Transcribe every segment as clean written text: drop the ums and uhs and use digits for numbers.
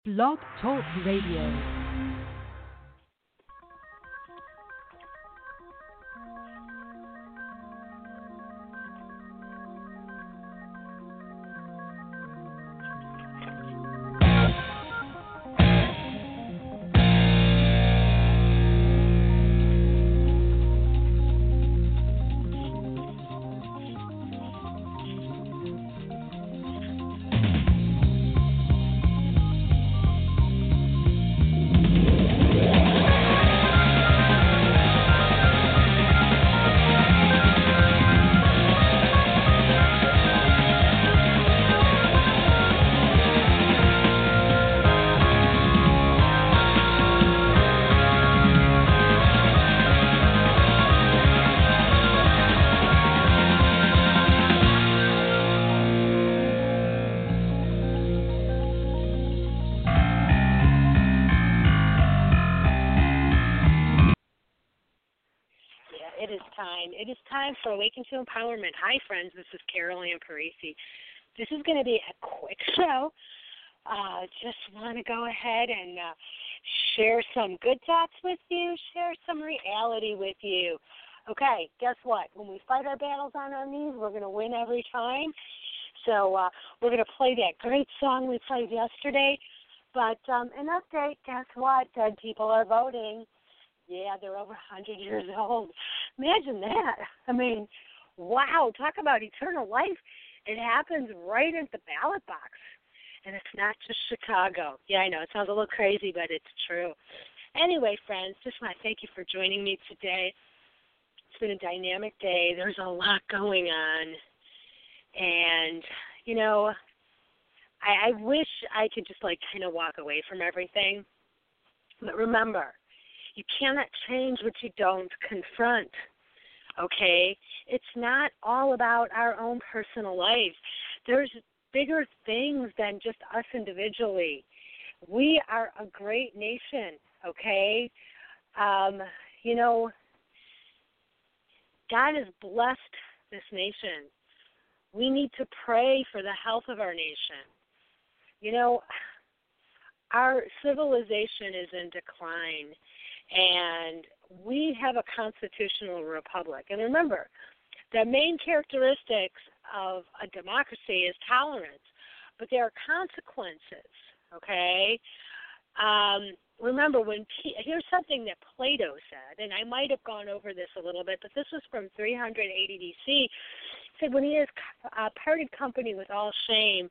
Blog Talk Radio. It is time for Awaken to Empowerment. Hi, friends. This is Carol Ann Parisi. This is going to be a quick show. Just want to go ahead and share some good thoughts with you, share some reality with you. Okay, guess what? When we fight our battles on our knees, we're going to win every time. So we're going to play that great song we played yesterday. But an update, guess what? Dead people are voting. Yeah, they're over 100 years old. Imagine that. I mean, wow, talk about eternal life. It happens right at the ballot box. And it's not just Chicago. Yeah, I know, it sounds a little crazy, but it's true. Anyway, friends, just want to thank you for joining me today. It's been a dynamic day. There's a lot going on. And, you know, I wish I could just, kind of walk away from everything. But remember, you cannot change what you don't confront, okay? It's not all about our own personal life. There's bigger things than just us individually. We are a great nation, okay? You know, God has blessed this nation. We need to pray for the health of our nation. You know, our civilization is in decline. And we have a constitutional republic. And remember, the main characteristics of a democracy is tolerance, but there are consequences, okay? Remember, here's something that Plato said, and I might have gone over this a little bit, but this was from 380 BC. He said, when he has parted company with all shame,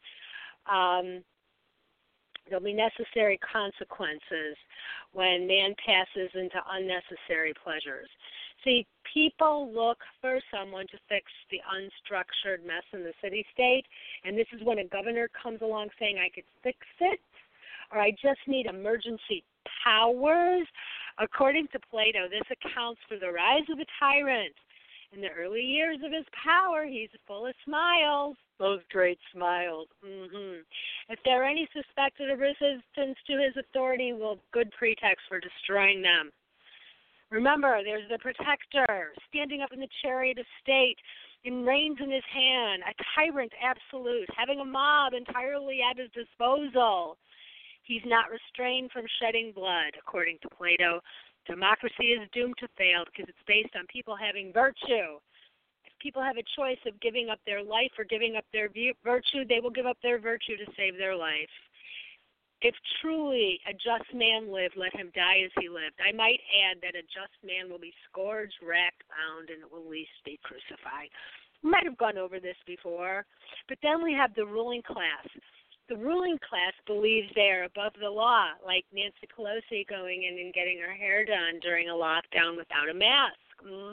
there'll be necessary consequences when man passes into unnecessary pleasures. See, people look for someone to fix the unstructured mess in the city-state, and this is when a governor comes along saying, I could fix it, or I just need emergency powers. According to Plato, this accounts for the rise of a tyrant. In the early years of his power, he's full of smiles, those great smiles. If there are any suspected of resistance to his authority, well, good pretext for destroying them. Remember, there's the protector standing up in the chariot of state and reins in his hand, a tyrant absolute, having a mob entirely at his disposal. He's not restrained from shedding blood, according to Plato. Democracy is doomed to fail because it's based on people having virtue. If people have a choice of giving up their life or giving up their virtue, they will give up their virtue to save their life. If truly a just man lived, let him die as he lived. I might add that a just man will be scourged, racked, bound, and will at least be crucified. We might have gone over this before. But then we have the ruling class. The ruling class believes they're above the law, like Nancy Pelosi going in and getting her hair done during a lockdown without a mask.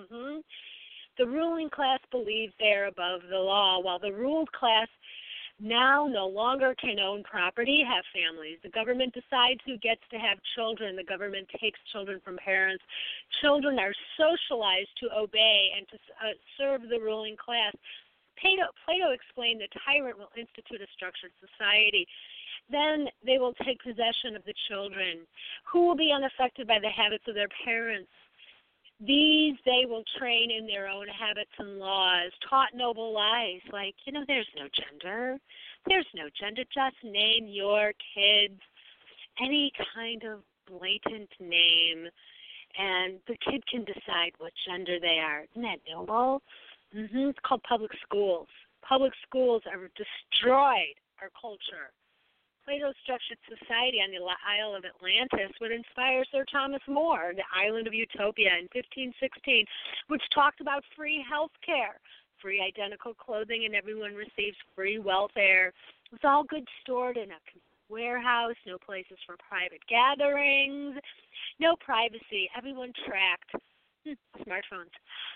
The ruling class believes they're above the law, while the ruled class now no longer can own property, have families. The government decides who gets to have children. The government takes children from parents. Children are socialized to obey and to serve the ruling class. Plato explained the tyrant will institute a structured society. Then they will take possession of the children, who will be unaffected by the habits of their parents. These they will train in their own habits and laws, taught noble lies like, there's no gender. There's no gender. Just name your kids. any kind of blatant name, and the kid can decide what gender they are. Isn't that noble? It's called public schools. Public schools have destroyed our culture. Plato's structured society on the Isle of Atlantis would inspire Sir Thomas More, the Island of Utopia in 1516, which talked about free health care, free identical clothing, and everyone receives free welfare. It was all good stored in a warehouse, no places for private gatherings, no privacy, everyone tracked. Smartphones.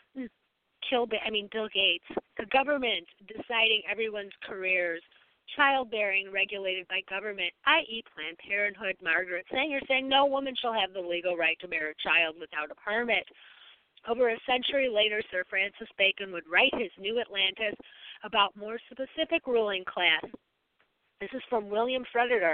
Bill Gates. The government deciding everyone's careers. Childbearing regulated by government, i.e. Planned Parenthood. Margaret Sanger saying no woman shall have the legal right to bear a child without a permit. Over a century later, Sir Francis Bacon would write his New Atlantis about more specific ruling class. This is from William Federer,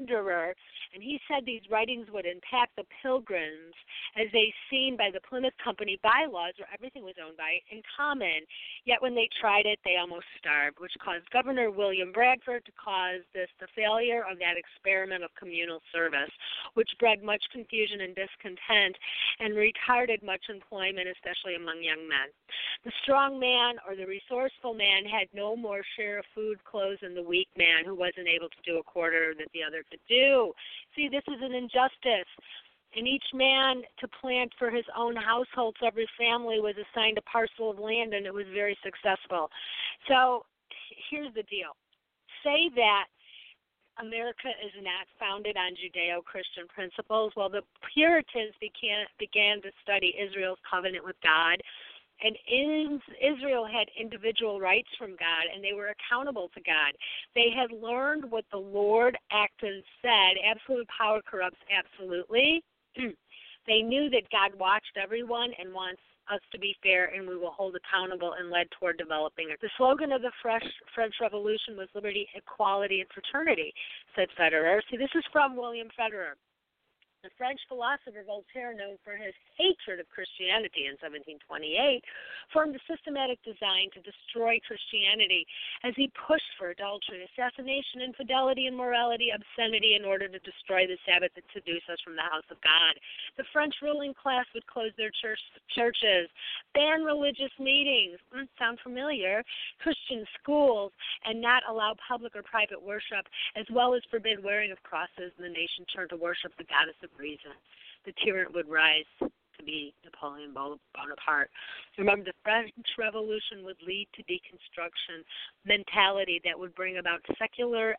and he said these writings would impact the Pilgrims as they seen by the Plymouth Company bylaws where everything was owned by in common. Yet when they tried it, they almost starved, which caused Governor William Bradford to cause the failure of that experiment of communal service, which bred much confusion and discontent and retarded much employment, especially among young men. The strong man or the resourceful man had no more share of food, clothes than the weak man who wasn't able to do a quarter that the other could do. See, this is an injustice. And each man to plant for his own household, so every family was assigned a parcel of land, and it was very successful. So here's the deal. Say that America is not founded on Judeo-Christian principles. Well, the Puritans began to study Israel's covenant with God. And Israel had individual rights from God, and they were accountable to God. They had learned what the Lord acted and said, absolute power corrupts absolutely. They knew that God watched everyone and wants us to be fair, and we will hold accountable, and led toward developing it. The slogan of the French Revolution was liberty, equality, and fraternity, said Federer. See, this is from William Federer. The French philosopher Voltaire, known for his hatred of Christianity in 1728, formed a systematic design to destroy Christianity as he pushed for adultery, assassination, infidelity, immorality, obscenity in order to destroy the Sabbath and seduce us from the house of God. The French ruling class would close their churches, ban religious meetings, sound familiar, Christian schools, and not allow public or private worship, as well as forbid wearing of crosses, and the nation turned to worship the goddess of reason. The tyrant would rise to be Napoleon Bonaparte. Remember, the French Revolution would lead to deconstruction mentality that would bring about secular,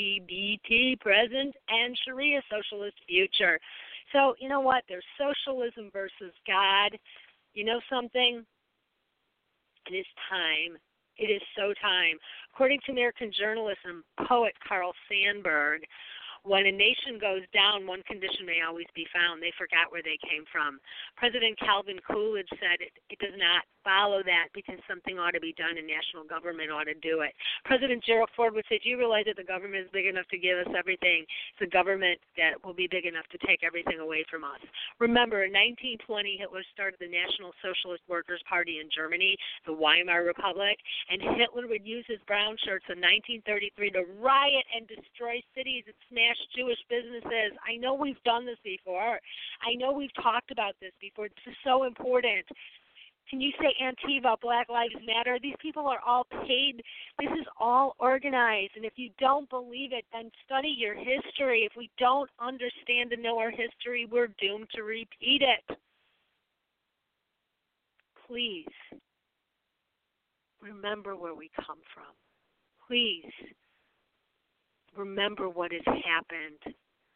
LGBT present, and Sharia socialist future. So, you know what? There's socialism versus God. You know something? It is time. It is so time. According to American journalist and poet Carl Sandburg, when a nation goes down, one condition may always be found. They forgot where they came from. President Calvin Coolidge said it does not follow that because something ought to be done and national government ought to do it. President Gerald Ford would say, do you realize that the government is big enough to give us everything? It's a government that will be big enough to take everything away from us. Remember, in 1920, Hitler started the National Socialist Workers' Party in Germany, the Weimar Republic, and Hitler would use his brown shirts in 1933 to riot and destroy cities and smash Jewish businesses. I know we've done this before. I know we've talked about this before. This is so important. Can you say Antifa, Black Lives Matter? These people are all paid. This is all organized. And if you don't believe it, then study your history. If we don't understand and know our history, we're doomed to repeat it. Please remember where we come from. Please remember what has happened.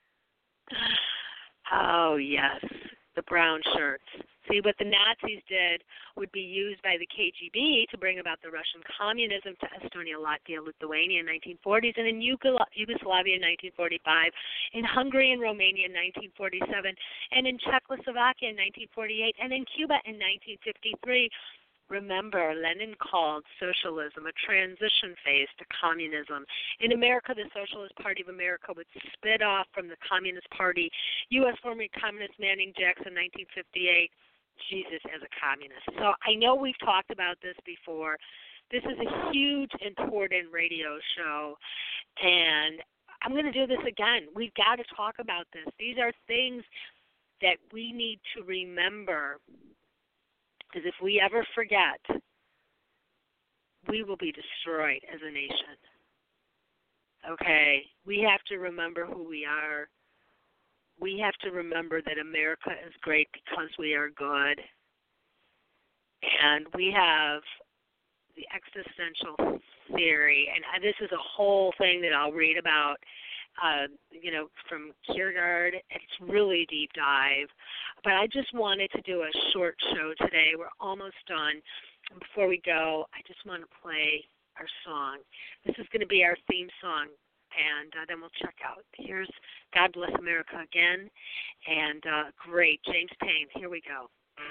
Oh, yes, the brown shirts. See, what the Nazis did would be used by the KGB to bring about the Russian communism to Estonia, Latvia, Lithuania in 1940s, and in Yugoslavia in 1945, in Hungary and Romania in 1947, and in Czechoslovakia in 1948, and in Cuba in 1953. Remember, Lenin called socialism a transition phase to communism. In America, the Socialist Party of America would split off from the Communist Party. U.S. former Communist Manning Jackson, 1958, Jesus as a communist. So I know we've talked about this before. This is a huge, important radio show, and I'm going to do this again. We've got to talk about this. These are things that we need to remember, because if we ever forget, we will be destroyed as a nation. Okay? We have to remember who we are. We have to remember that America is great because we are good. And we have the existential theory, and this is a whole thing that I'll read about, from Kierkegaard. It's really deep dive. But I just wanted to do a short show today. We're almost done. And before we go, I just want to play our song. This is going to be our theme song, and then we'll check out. Here's God Bless America again, and great, James Payne. Here we go.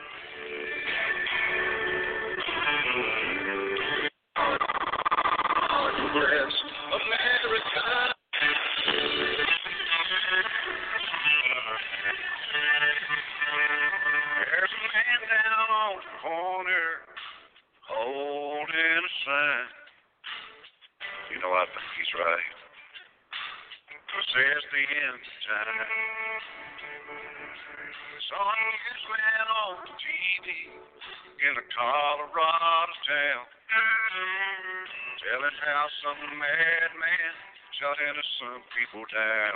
Bless America. There's a man down on the corner holding a sign. You know, I think he's right. It says the end of time. Saw this man on TV in a Colorado town, telling how some madman shot innocent people down.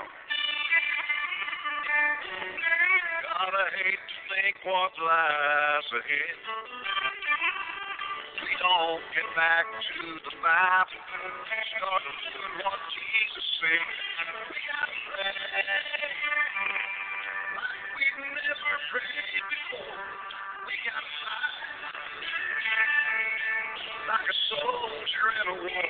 God, I hate to think what lies ahead. We don't get back to the Bible, start doing what Jesus said. We gotta pray like we've never prayed before. We gotta fight like a soldier in a war.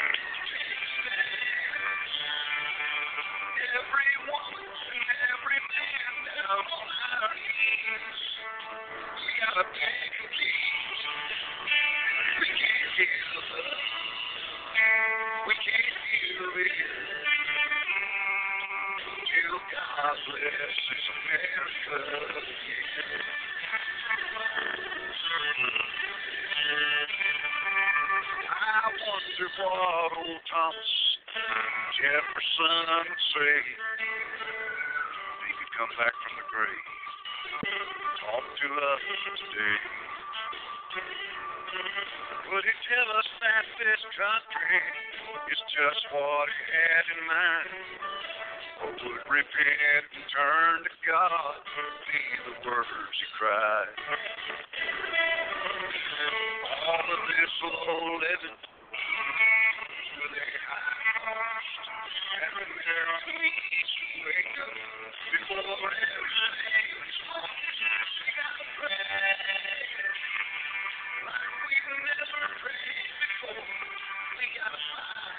Every woman and every man down on our knees. We gotta beg and plead. We can't give up. We can't give it. Till God bless this America. I wonder what old Thomas Jefferson would say if he could come back from the grave, talk to us today. Would he tell us that this country is just what he had in mind? Or would repent and turn to God be the words he cried? All of this low living with a high cost, and their knees wake up before everything is lost. We gotta pray like we've never prayed before. We gotta fight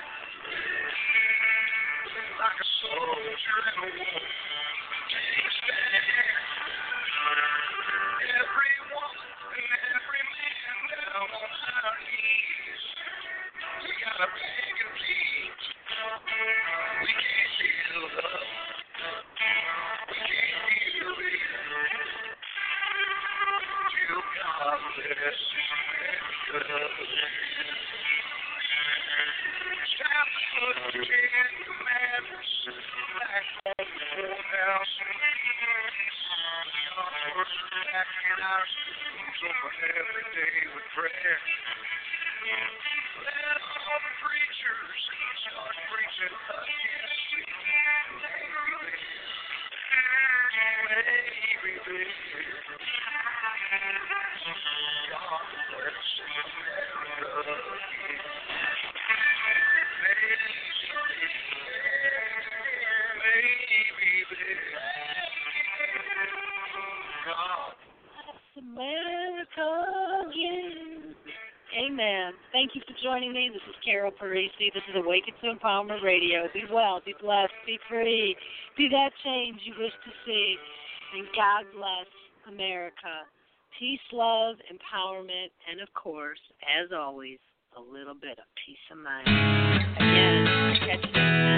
like a soldier in a war. Take a stand. Every woman and every man down on our knees. We gotta beg and plead. We can't give up. We can't give it. Till God bless America. It's time to put the 10 Commandments back on the courthouse. God's word back in our schools, open every day with prayer. Let all the preachers start preaching against sin. Maybe they God bless America. America again. Amen. Thank you for joining me. This is Carol Parisi. This is Awaken to Empowerment Radio. Be well, be blessed, be free. Be that change you wish to see. And God bless America. Peace, love, empowerment, and of course, as always, a little bit of peace of mind. Again, catch you next time.